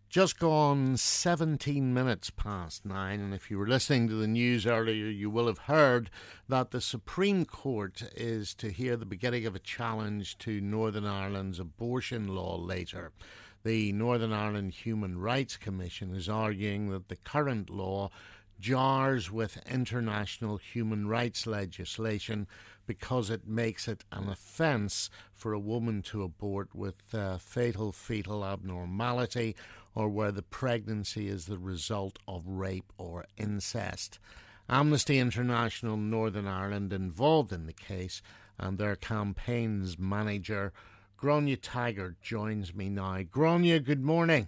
Just gone 17 minutes past 9, and if you were listening to the news earlier, you will have heard that the Supreme Court is to hear the beginning of a challenge to Northern Ireland's abortion law later. The Northern Ireland Human Rights Commission is arguing that the current law jars with international human rights legislation because it makes it an offence for a woman to abort with fatal fetal abnormality or where the pregnancy is the result of rape or incest. Amnesty International Northern Ireland involved in the case, and their campaigns manager Gráinne Taggart joins me now. Gráinne, good morning.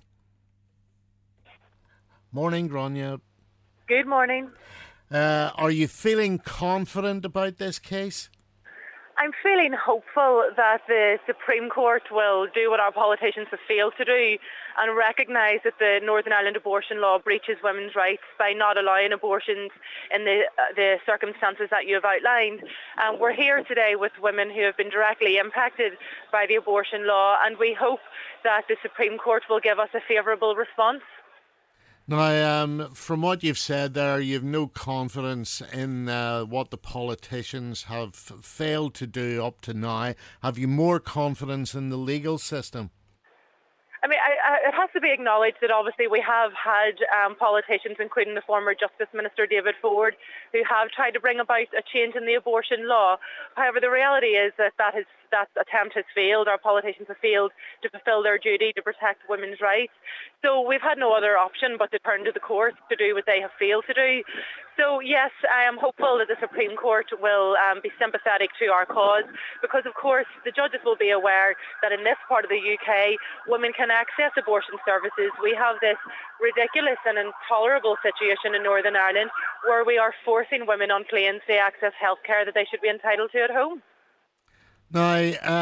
Morning, Gráinne. Good morning. Are you feeling confident about this case? I'm feeling hopeful that the Supreme Court will do what our politicians have failed to do and recognise that the Northern Ireland abortion law breaches women's rights by not allowing abortions in the circumstances that you have outlined. We're here today with women who have been directly impacted by the abortion law, and we hope that the Supreme Court will give us a favourable response. Now, from what you've said there, you've no confidence in what the politicians have failed to do up to now. Have you more confidence in the legal system? I mean, it has to be acknowledged that obviously we have had politicians, including the former Justice Minister David Ford, who have tried to bring about a change in the abortion law. However, the reality is that attempt has failed. Our politicians have failed to fulfil their duty to protect women's rights. So we've had no other option but to turn to the courts to do what they have failed to do. So yes, I am hopeful that the Supreme Court will be sympathetic to our cause, because of course the judges will be aware that in this part of the UK, women can access abortion services. We have this ridiculous and intolerable situation in Northern Ireland where we are forcing women on planes to access healthcare that they should be entitled to at home. Now,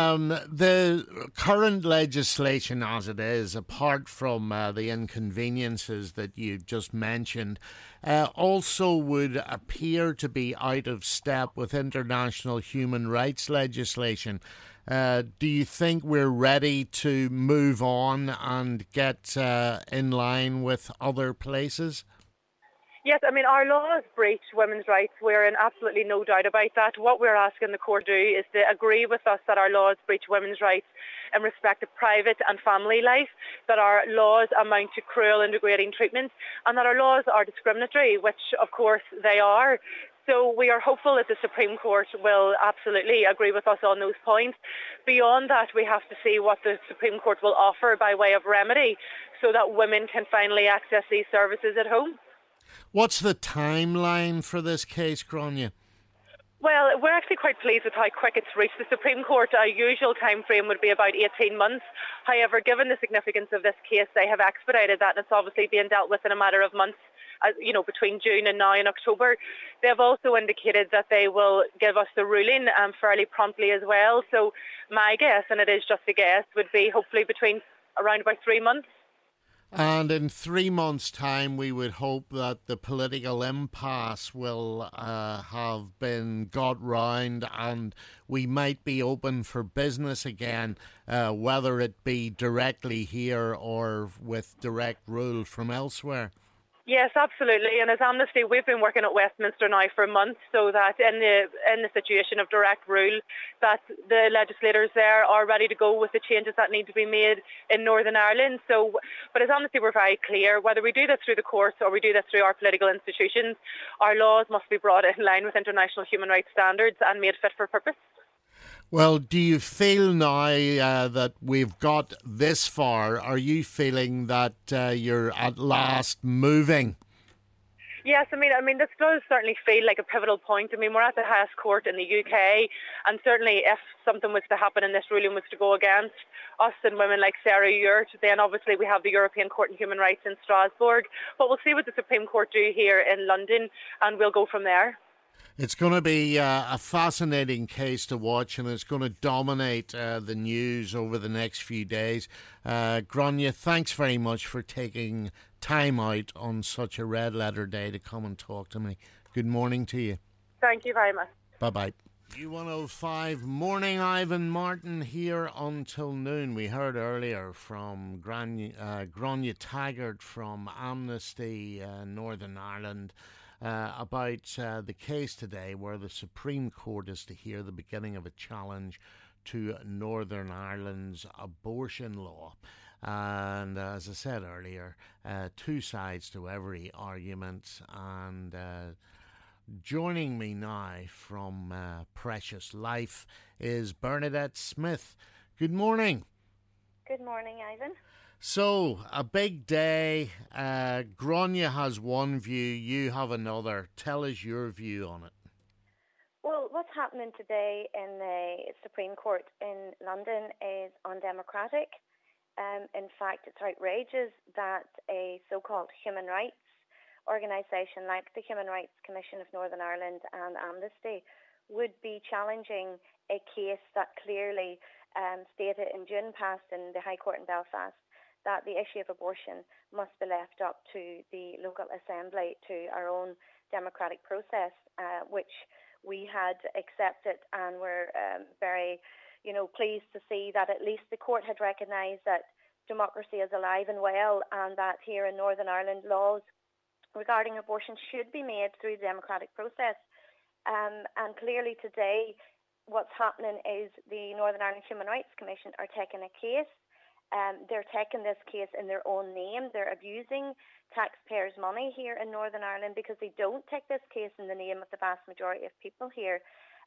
the current legislation as it is, apart from the inconveniences that you just mentioned, also would appear to be out of step with international human rights legislation. Do you think we're ready to move on and get in line with other places? Yes, I mean, our laws breach women's rights. We're in absolutely no doubt about that. What we're asking the court to do is to agree with us that our laws breach women's rights in respect of private and family life, that our laws amount to cruel and degrading treatment, and that our laws are discriminatory, which of course they are. So we are hopeful that the Supreme Court will absolutely agree with us on those points. Beyond that, we have to see what the Supreme Court will offer by way of remedy so that women can finally access these services at home. What's the timeline for this case, Gráinne? Well, we're actually quite pleased with how quick it's reached the Supreme Court. Our usual time frame would be about 18 months. However, given the significance of this case, they have expedited that, and it's obviously being dealt with in a matter of months, between June and now in October. They have also indicated that they will give us the ruling fairly promptly as well. So my guess, and it is just a guess, would be hopefully between around about 3 months. And in 3 months' time, we would hope that the political impasse will have been got round and we might be open for business again, whether it be directly here or with direct rule from elsewhere. Yes, absolutely. And as Amnesty, we've been working at Westminster now for months, so that in the situation of direct rule, that the legislators there are ready to go with the changes that need to be made in Northern Ireland. So, but as Amnesty, we're very clear, whether we do this through the courts or we do this through our political institutions, our laws must be brought in line with international human rights standards and made fit for purpose. Well, do you feel now that we've got this far? Are you feeling that you're at last moving? Yes, I mean, this does certainly feel like a pivotal point. I mean, we're at the highest court in the UK, and certainly if something was to happen and this ruling was to go against us and women like Sarah Ewart, then obviously we have the European Court on Human Rights in Strasbourg. But we'll see what the Supreme Court do here in London, and we'll go from there. It's going to be a fascinating case to watch, and it's going to dominate the news over the next few days. Gráinne, thanks very much for taking time out on such a red letter day to come and talk to me. Good morning to you. Thank you very much. Bye-bye. U105 morning, Ivan Martin here until noon. We heard earlier from Gráinne Taggart from Amnesty Northern Ireland about the case today where the Supreme Court is to hear the beginning of a challenge to Northern Ireland's abortion law. And as I said earlier, two sides to every argument. And joining me now from Precious Life is Bernadette Smith. Good morning. Good morning, Ivan. So, a big day. Gráinne has one view, you have another. Tell us your view on it. Well, what's happening today in the Supreme Court in London is undemocratic. In fact, it's outrageous that a so-called human rights organisation like the Human Rights Commission of Northern Ireland and Amnesty would be challenging a case that clearly stated in June past in the High Court in Belfast that the issue of abortion must be left up to the local assembly, to our own democratic process, which we had accepted, and were very, pleased to see that at least the court had recognised that democracy is alive and well, and that here in Northern Ireland laws regarding abortion should be made through the democratic process. And clearly today what's happening is the Northern Ireland Human Rights Commission are taking a case. They're taking this case in their own name. They're abusing taxpayers' money here in Northern Ireland because they don't take this case in the name of the vast majority of people here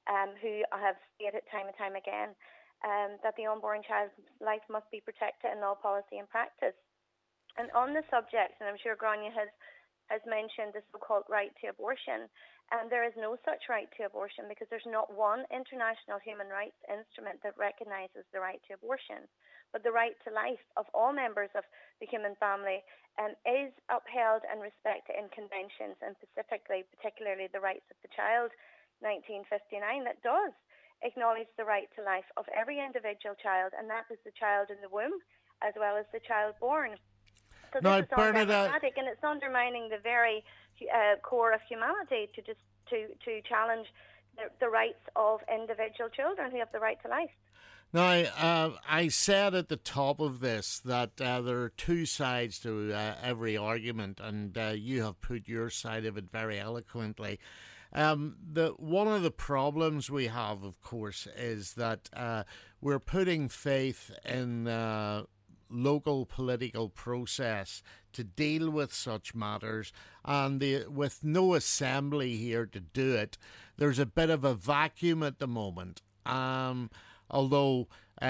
who have stated time and time again that the unborn child's life must be protected in all policy and practice. And on the subject, and I'm sure Gráinne has mentioned the so-called right to abortion, and there is no such right to abortion because there's not one international human rights instrument that recognises the right to abortion. But the right to life of all members of the human family is upheld and respected in conventions, and particularly the rights of the child, 1959, that does acknowledge the right to life of every individual child, and that is the child in the womb as well as the child born. So this is undemocratic, and it's undermining the very core of humanity to challenge the rights of individual children who have the right to life. Now, I said at the top of this that there are two sides to every argument, and you have put your side of it very eloquently. One of the problems we have, of course, is that we're putting faith in local political process to deal with such matters, and with no assembly here to do it, there's a bit of a vacuum at the moment. Although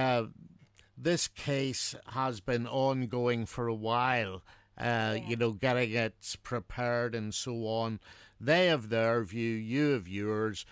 this case has been ongoing for a while, getting it prepared and so on. They have their view, you have yours.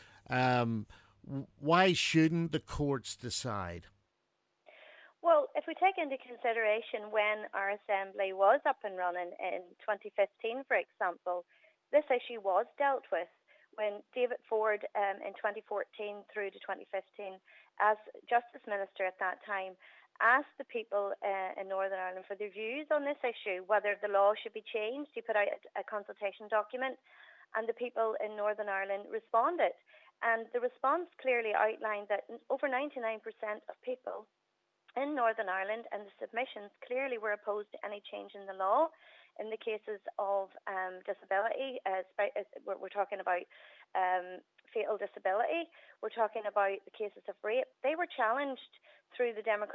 Why shouldn't the courts decide? Well, if we take into consideration when our assembly was up and running in 2015, for example, this issue was dealt with when David Ford in 2014 through to 2015, as Justice Minister at that time, asked the people in Northern Ireland for their views on this issue, whether the law should be changed. He put out a consultation document, and the people in Northern Ireland responded. And the response clearly outlined that over 99% of people in Northern Ireland, and the submissions clearly were opposed to any change in the law. In the cases of disability, we're talking about fatal disability, we're talking about the cases of rape. They were challenged through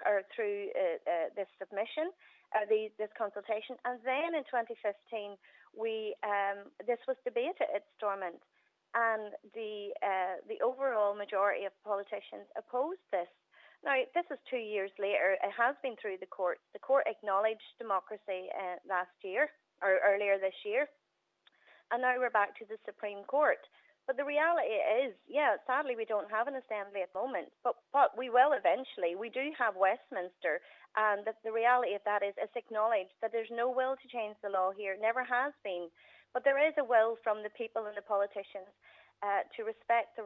this submission, this consultation, and then in 2015 this was debated at Stormont, and the overall majority of politicians opposed this. Now, this is 2 years later. It has been through the courts. The court acknowledged democracy last year, or earlier this year, and now we're back to the Supreme Court. But the reality is, sadly we don't have an assembly at the moment, but we will eventually. We do have Westminster, and the reality of that is it's acknowledged that there's no will to change the law here, never has been. But there is a will from the people and the politicians to respect the rights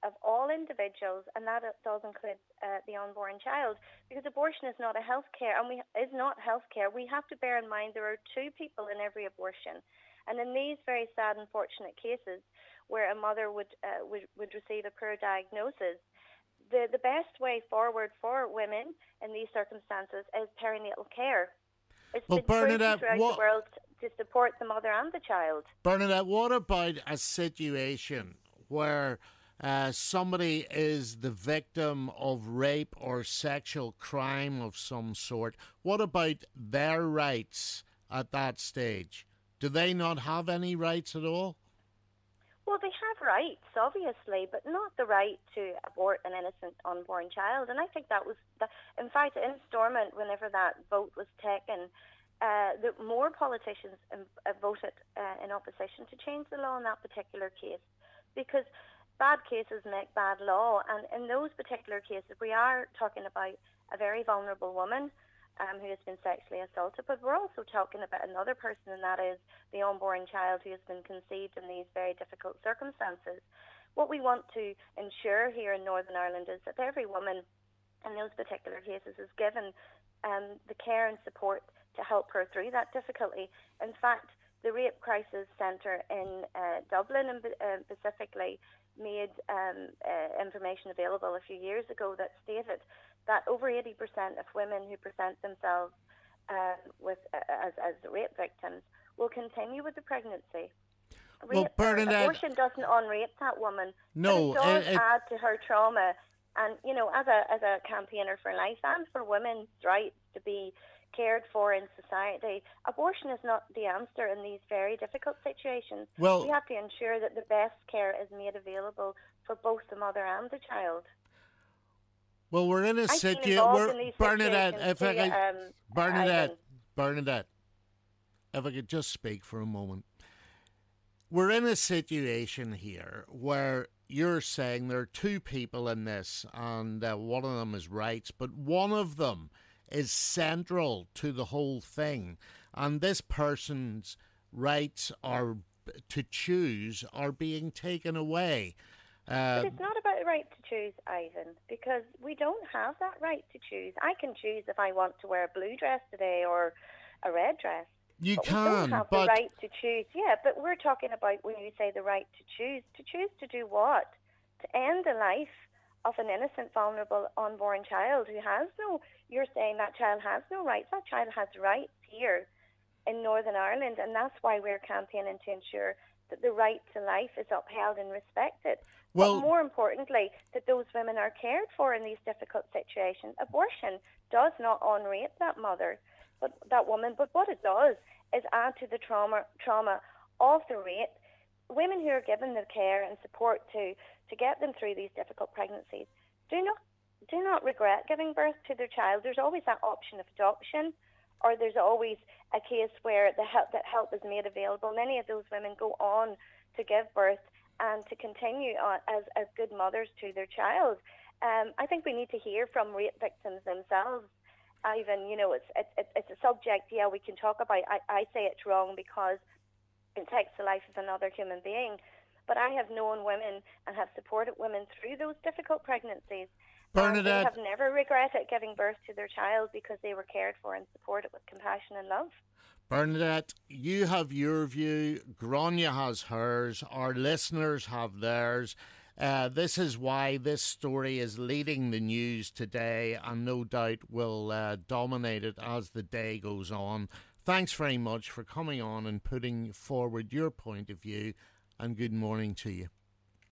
of all individuals, and that does include the unborn child, because abortion is not a healthcare, and is not healthcare. We have to bear in mind there are two people in every abortion, and in these very sad, unfortunate cases where a mother would receive a poor diagnosis, the best way forward for women in these circumstances is perinatal care. It's been proven throughout the world to support the mother and the child. Bernadette, what about a situation where somebody is the victim of rape or sexual crime of some sort? What about their rights at that stage? Do they not have any rights at all? Well, they have rights, obviously, but not the right to abort an innocent unborn child. And I think that was, in fact, in Stormont, whenever that vote was taken, more politicians voted in opposition to change the law in that particular case, because bad cases make bad law. And in those particular cases, we are talking about a very vulnerable woman who has been sexually assaulted, but we're also talking about another person, and that is the unborn child who has been conceived in these very difficult circumstances. What we want to ensure here in Northern Ireland is that every woman in those particular cases is given the care and support to help her through that difficulty. In fact, the Rape Crisis Centre in Dublin specifically made information available a few years ago that stated that over 80% of women who present themselves as rape victims will continue with the pregnancy. Abortion doesn't unrape that woman. No, but it does add to her trauma. And, you know, as a campaigner for life and for women's rights to be cared for in society, abortion is not the answer in these very difficult situations. Well, we have to ensure that the best care is made available for both the mother and the child. Well, we're in a situation. Bernadette, if I could just speak for a moment. We're in a situation here where you're saying there are two people in this, and one of them is rights, but one of them is central to the whole thing, and this person's rights are to choose are being taken away. But it's not about the right to choose, Ivan, because we don't have that right to choose. I can choose if I want to wear a blue dress today or a red dress. You but can, we don't have the right to choose. Yeah, but we're talking about when you say the right to choose. To choose to do what? To end the life of an innocent, vulnerable, unborn child who has no... You're saying that child has no rights. That child has rights here in Northern Ireland, and that's why we're campaigning to ensure that the right to life is upheld and respected. Well, but more importantly, that those women are cared for in these difficult situations. Abortion does not unrape that mother, but that woman. But what it does is add to the trauma of the rape. Women who are given the care and support to get them through these difficult pregnancies do not regret giving birth to their child. There's always that option of adoption, or there's always a case where that help is made available. Many of those women go on to give birth and to continue as good mothers to their child. I think we need to hear from rape victims themselves. Ivan, you know, it's a subject, we can talk about. I say it's wrong because it takes the life of another human being. But I have known women and have supported women through those difficult pregnancies. Bernadette, they have never regretted giving birth to their child because they were cared for and supported with compassion and love. Bernadette, you have your view, Grania has hers, our listeners have theirs. This is why this story is leading the news today and no doubt will dominate it as the day goes on. Thanks very much for coming on and putting forward your point of view, and good morning to you.